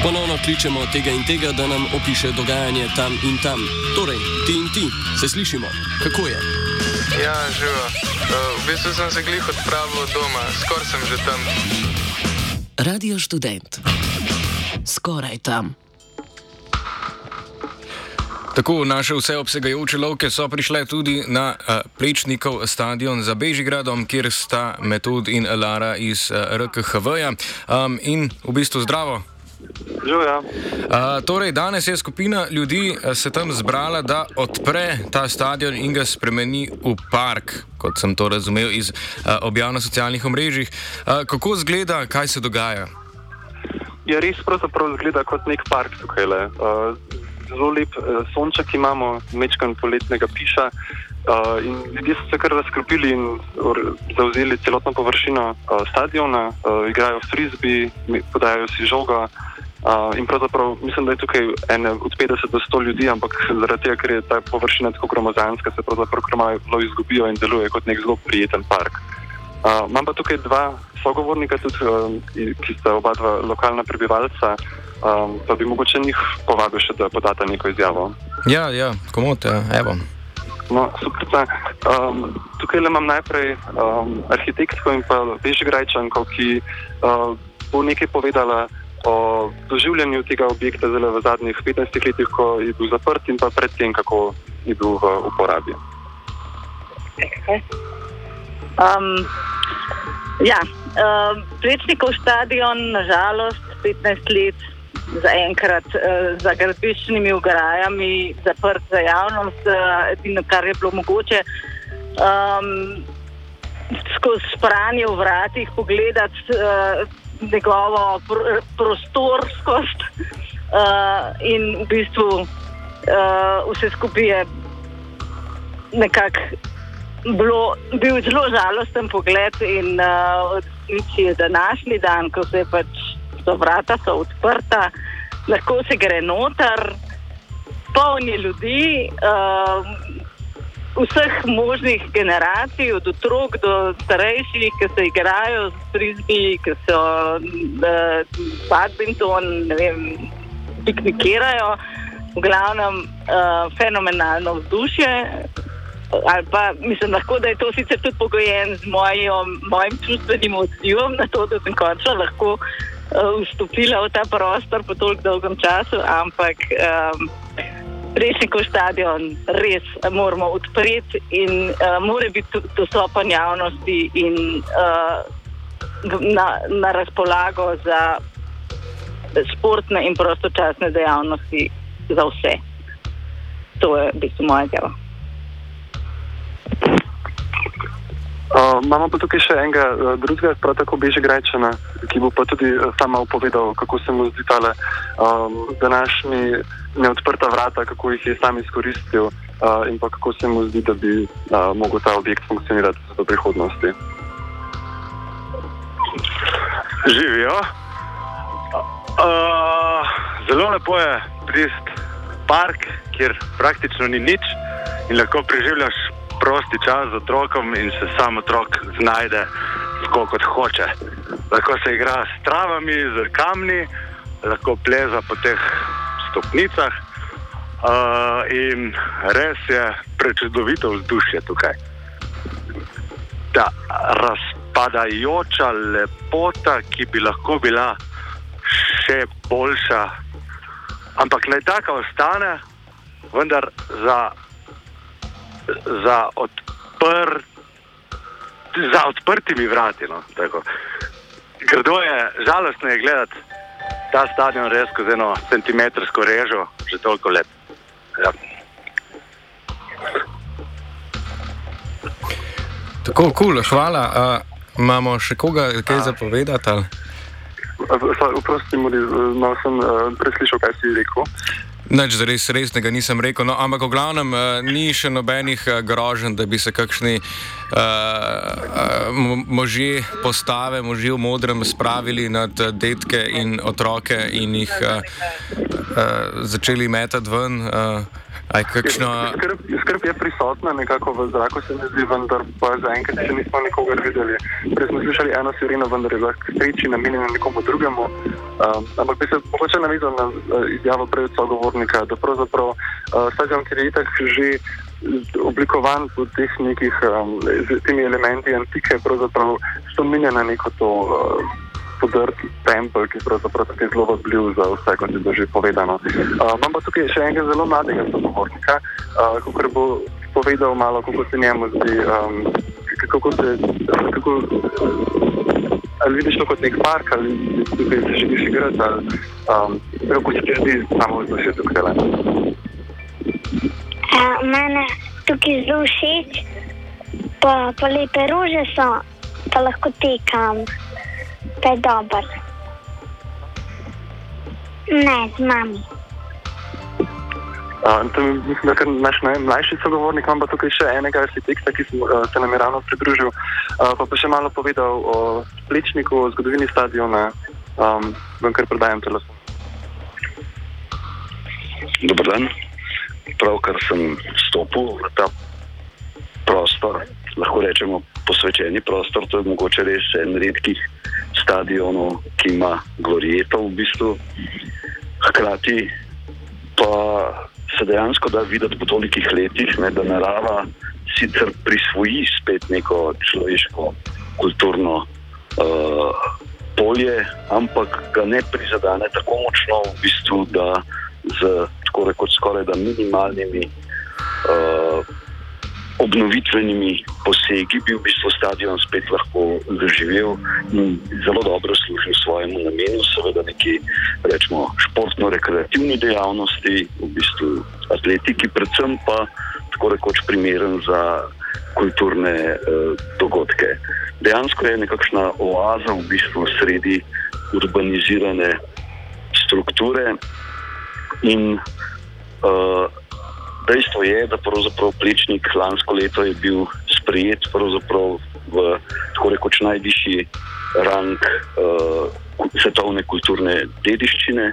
Ponovno kličemo tega in tega, da nam opiše dogajanje tam in tam. Torej, ti in ti, se slišimo. Kako je? Ja, živo. V bistvu sem se glih odpravil od doma, skoraj sem že tam. Radio Študent. Skoraj tam. Tako naše vseobsegajoče lovke so prišle tudi na Plečnikov stadion za Bežigradom, kjer sta Metod in Lara iz RKHV-ja. In v bistvu zdravo. Živijo. Torej, danes je skupina ljudi se tam zbrala, da odpre ta stadion in ga spremeni v park, kot sem to razumel iz objav na socialnih omrežjih. Kako izgleda, kaj se dogaja? Ja, res pravzaprav izgleda kot nek park tukajle. Zelo lep sonček imamo, mečkan poletnega piša in ljudje so se kar razkropili in zavzeli celotno površino stadiona, igrajo frisbee, podajajo si žoga in pravzaprav mislim, da je tukaj od 50 do 100 ljudi, ampak zaradi tega, ker je ta površina tako gromozanska, se pravzaprav krmalo izgubijo in deluje kot nek zelo prijeten park. Imam pa tukaj dva sogovornika tudi, ki sta oba dva lokalna prebivalca, pa bi mogoče njih povabil še, da podata neko izjavo. Ja, komot, evo. No, super. Tukaj le imam najprej arhitektko in pa Bežigrajčanko, ki bo nekaj povedala o doživljanju tega objekta zelo v zadnjih 15 letih, ko je bil zaprt in pa predtem, kako je bil v uporabi. Plečnikov stadion, nažalost, 15 let zaenkrat za gradbiščnimi ograjami zaprt za javnost, edino kar je bilo mogoče skozi špranje v vratih pogledati njegovo prostorskost in v bistvu vse skupaj je nekako bil zelo žalosten pogled in je današnji dan, ko se pač vrata so odprta, lahko se gre noter, polni ljudi, vseh možnih generacij, od otrok do starejših, ki se igrajo z frisbee, ki so badminton, ne vem, piknikirajo, v glavnem fenomenalno vzdušje, ali pa mislim lahko, da je to sicer tudi pogojen z mojim čustvenim odzivom na to, da sem končno lahko vstopila v ta prostor po toliko dolgem času, ampak Plečnikov stadion res moramo odpreti in mora biti dostopen javnosti in na razpolago za športne in prostočasne dejavnosti za vse. To je v bistvu moja izjava. Imamo pa tukaj še enega drugega, prav tako Bežigrajčana, ki bo pa tudi sama opovedal, kako se mu zdi tale današnji neodprta vrata, kako jih je sam izkoristil in pa kako se mu zdi, da bi mogel ta objekt funkcionirati v prihodnosti. Živijo. Zelo lepo je priti park, kjer praktično ni nič in lahko preživljaš prosti čas z otrokom in se sam otrok znajde tako, kot hoče. Lahko se igra s travami, z kamni, lahko pleza po teh stopnicah in res je prečudovito vzdušje tukaj. Ta razpadajoča lepota, ki bi lahko bila še boljša, ampak naj taka ostane, vendar za odprtimi vrati. No, tako. Grdo je, žalostno je gledati ta stadion res skozi eno centimetrsko režo že toliko let. Ja. Tako, cool, hvala. Imamo še koga kaj zapovedati? Ali? Oprosti, malo sem preslišal, kaj si rekel. Nič resnega nisem rekel, no, ampak v glavnem ni še nobenih groženj, da bi se kakšni možje postave, možje v modrem spravili nad detke in otroke in jih začeli metati ven. Skrb je prisotna, nekako v zraku se mi zdi, vendar pa zaenkrat še nismo nikogar videli. Prej smo slišali eno sireno, vendar je bila k sreči namenjena nekomu drugemu. Ampak bi se mogoče navezal na izjavo prej od sogovornika, da pravzaprav stadion, ki je itak že oblikovan po teh nekih z temi elementi antike, pravzaprav spominja na neko to podrt tempelj, ki je pravzaprav tako zelo vabljiv za vse, kot je bilo že povedano. Imam pa tukaj še enega zelo mladega sogovornika, kako bo povedal malo, kako se njemu zdi, ali vidiš to kot nek park, ali tukaj se želiš igrati, ali kako se ti zdi samo vzdušje tukaj? Mene tukaj zelo všeč, pa lepe rože so, pa lahko tekam. Pa je dober. Ne, z mami. Mislim, da naš najmlajši sogovornik, imam pa tukaj še enega arhitekta, ki se nam je ravno pridružil, pa še malo povedal o Plečniku, o zgodovini stadiona. Vam kar predajam telefon. Dobar dan. Pravkar sem stopil v ta prostor, lahko rečemo posvečeni prostor, to je mogoče res en redkih stadionov, ki ima glorieto v bistvu. Hkrati pa se dejansko da videti po tolikih letih, da narava sicer prisvoji spet neko človeško kulturno polje, ampak ga ne prizadane tako močno v bistvu, da z tako rekoč skoraj da minimalnimi obnovitvenimi posegi bi v bistvu stadion spet lahko zaživel in zelo dobro služil svojemu namenu, seveda neki, rečemo, športno-rekreativni dejavnosti, v bistvu atletiki, predvsem pa tako rekoč primeren za kulturne dogodke. Dejansko je nekakšna oaza v bistvu sredi urbanizirane strukture in dejstvo je, da pravzaprav Plečnik lansko leto je bil sprejet pravzaprav v tako rekoč najvišji rang svetovne kulturne dediščine.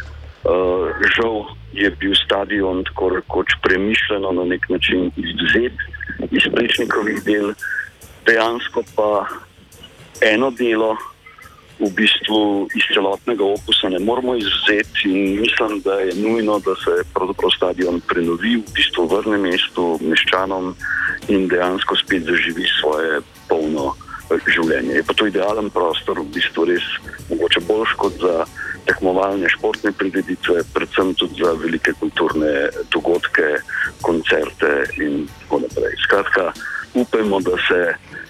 Žal je bil stadion tako rekoč premišljeno na nek način izvzet iz Plečnikovih del, dejansko pa eno delo v bistvu iz celotnega opusa ne moramo izvzeti in mislim, da je nujno, da se pravzaprav stadion prenovi, v bistvu vrne mestu, meščanom in dejansko spet zaživi svoje polno življenje. Je pa to idealen prostor, v bistvu res mogoče boljš kot za tekmovalne športne prireditve, predvsem tudi za velike kulturne dogodke, koncerte in tako naprej. Skratka, upajmo, da se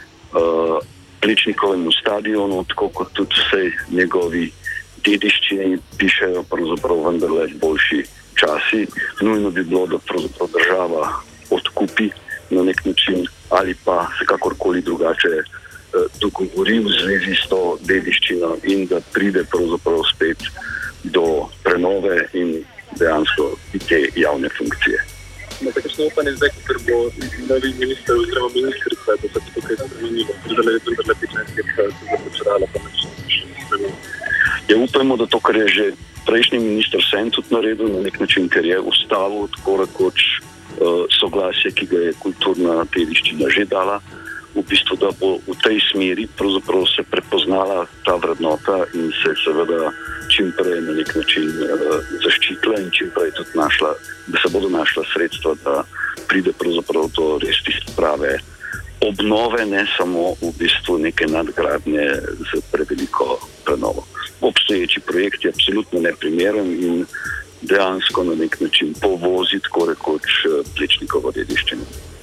Plečnikovemu stadionu, tako kot tudi vsej njegovi dediščini, pišejo pravzaprav vendarle boljši časi. Nujno bi bilo, da pravzaprav država odkupi na nek način ali pa se kakorkoli drugače dogovori v zvezi s to dediščino in da pride pravzaprav spet do prenove in dejansko te javne funkcije. Na takšno upanje zdaj, ker bo novi minister oziroma ministrica, da se tukaj spremenilo, zdaj je tudi Plečnik se započerala, pa neč spremenilo. Ja, upajmo, da to, kar je že prejšnji minister Sen tudi naredil, na nek način, ker je ustavil tako rekoč soglasje, ki ga je kulturna dediščina že dala, v bistvu, da bo v tej smeri pravzaprav se prepoznala ta vrednota in se seveda čim prej na nek način zaščitila in čim prej tudi našla, da se bodo našla sredstva, da pride pravzaprav do res tiste prave obnove, ne samo v bistvu neke nadgradnje z preveliko prenovo. Obstoječi projekt je absolutno neprimeren in dejansko na nek način povozi tako rekoč Plečnikovo dediščino.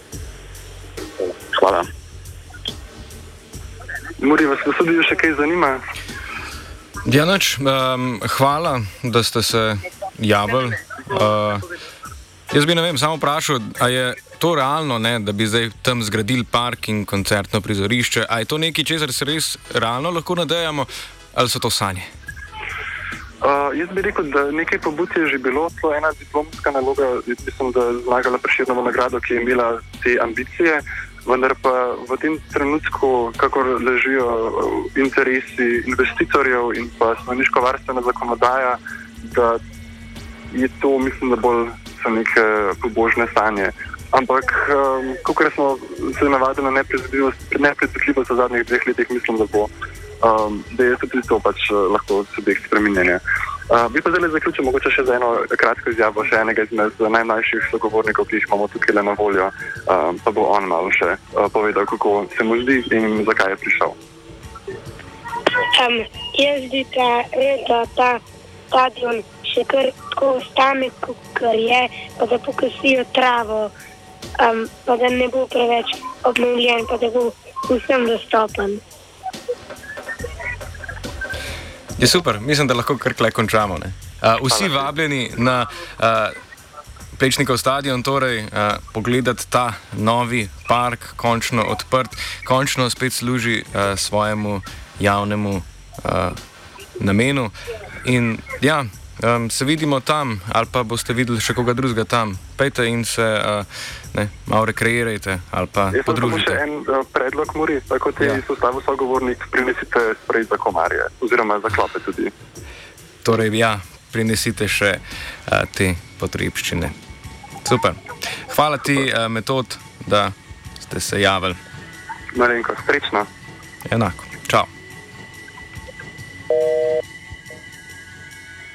Hvala. Muri, vas tudi še kaj zanima? Janač, hvala, da ste se javili. Jaz bi samo vprašal, a je to realno, da bi zdaj tam zgradili park in koncertno prizorišče? A je to nekaj, česar se res realno lahko nadejamo, ali so to sanje? Jaz bi rekel, da nekaj pobud je že bilo, to je ena diplomska naloga, mislim, da je zmagala Prešernovo nagrado, ki je imela te ambicije, vendar pa v tem trenutku, kakor ležijo interesi investitorjev in pa spomeniško-varstvena zakonodaja, da je to, mislim, da bolj so neke pobožne sanje. Ampak, kakor smo se navadili na nepredvidljivost v zadnjih 2 letih, mislim, da je tudi to pač lahko subjekt spreminjanja. Bi pa zdaj zaključil mogoče še za eno kratko izjavo še enega izmed najmlajših sogovornikov, ki jih imamo tukaj na voljo, pa bo on malo še povedal, kako se mu zdi in zakaj je prišel. Jaz zdi, da ta stadion še kar tako ostane, kot je, pa da pokasijo travo, pa da ne bo preveč obnovljen, pa da bo vsem dostopen. Je super, mislim, da lahko kar tukaj končamo. Vsi vabljeni na Plečnikov stadion, torej pogledati ta novi park, končno odprt, končno spet služi svojemu javnemu namenu. In ja, se vidimo tam, ali pa boste videli še koga drugega tam. Pejte in se malo rekreirajte ali pa podružite. Jaz sem še en predlog, Muri, tako ti izpostavil sogovornik, prinesite sprej za komarje, oziroma za klope tudi. Torej, ja, prinesite še te potrebščine. Super. Hvala ti, Metod, da ste se javili. Malenko, srečno. Enako.